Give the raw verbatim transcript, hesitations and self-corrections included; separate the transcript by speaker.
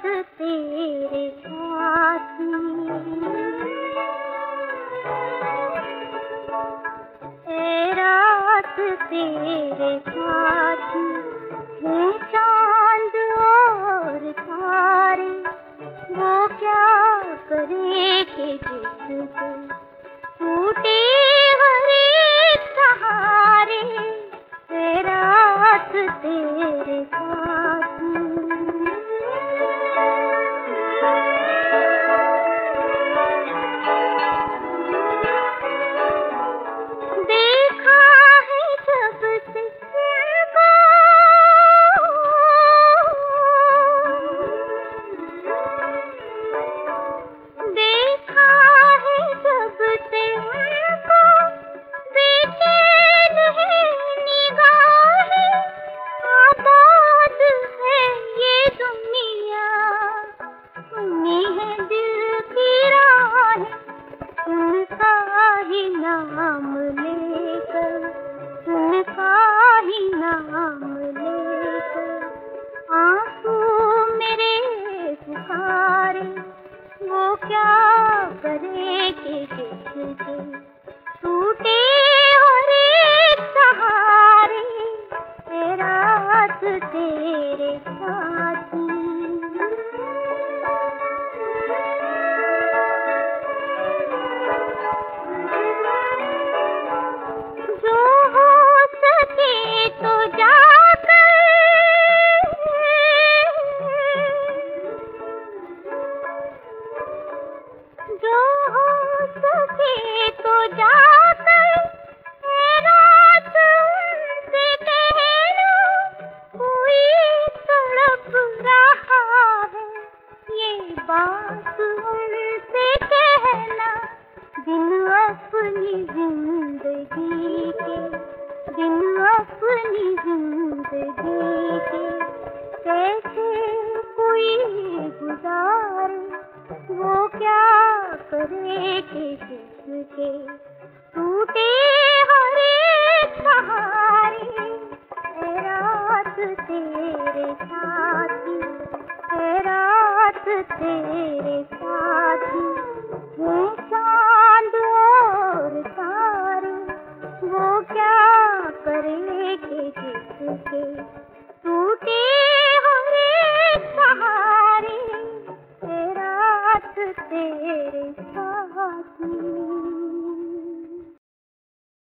Speaker 1: तेरे साथी, ए रात तेरे साथी, हैं चांद और तारे, वो क्या करे कि जिसको टूटे हर एक सहारे, ए रात तेरे साथी। देखा है जब से इनको, देखा है जब से इनको, बेचैन है निगाहें, आबाद है ये दुनिया, सुनी है दिल की राहें, उनका ही नाम लेकर, उनका ही नाम लेकर, आंसू मेरे पुकारे, वो क्या करे कि जिसके टूटे और एक सहारे, ए रात तेरे साथी। जो हो सके तो जाकर, जो हो सके तो जाकर, ए रात उनसे कहना, कोई तड़प रहा है, ये बात उनसे कहना, दिन अपनी जिंदगी के, दिन अपनी जिंदगी के, कैसे कोई गुजारे, वो क्या करे कि जिसके टूटे हर एक सहारे, ए रात तेरे साथी, ए रात तेरे साथी, हैं चांद और तारे, वो क्या करे कि जिसके टूटे हर एक सहारे, ए रात तेरे